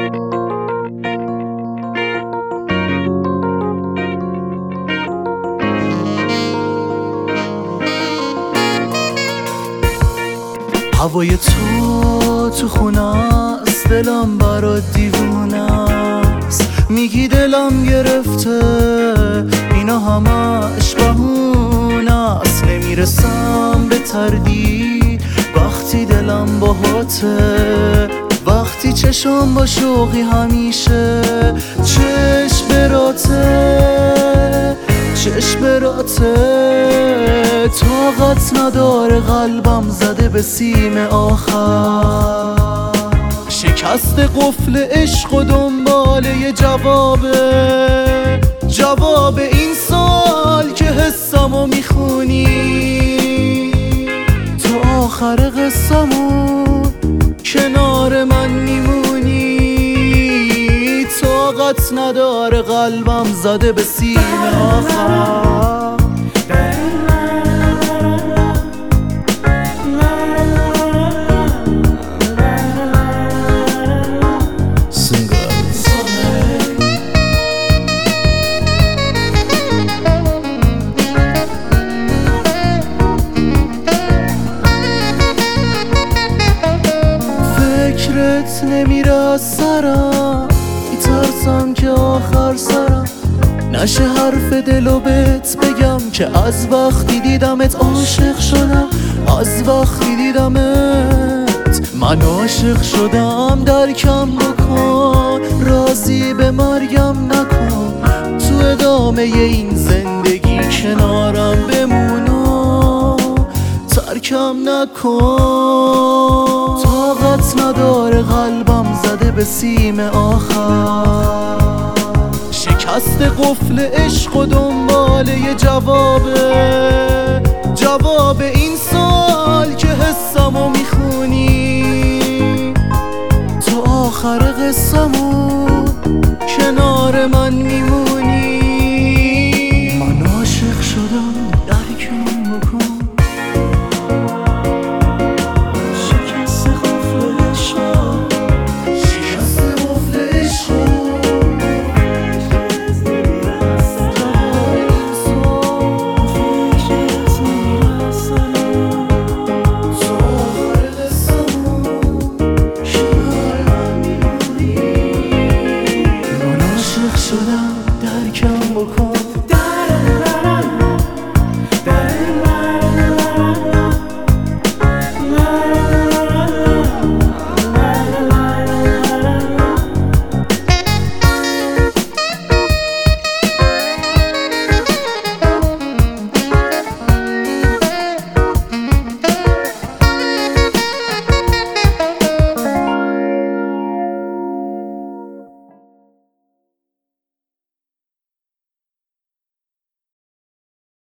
هوای تو خونه است، دلم برات دیوونه است. میگی دلم گرفته، اینا همش بهونه است. نمیرسم به تردید وقتی دلم باهاته، وقتی چشم با شوقی همیشه چشم براته. طاقت نداره قلبم زده به سیم آخر، شکست قفل عشق و دنباله یه جواب این سال که حسمو میخونی. تا آخر قصمون کنار من میمونی. طاقت نداره قلبم زده به سیم آخر. فکرت نمیره از سرم، میترسم که آخر سرم نشه حرف دلو بهت بگم که از وقتی دیدمت عاشق شدم. از وقتی دیدمت من عاشق شدم. درکم بکن، راضی به مرگم نکن، تو ادامه این زندگی کنارم بمون و ترکم نکن. طاقت نداره قلبم زده به سیم آخر، شکست قفل عشق و دنباله یه جواب این سال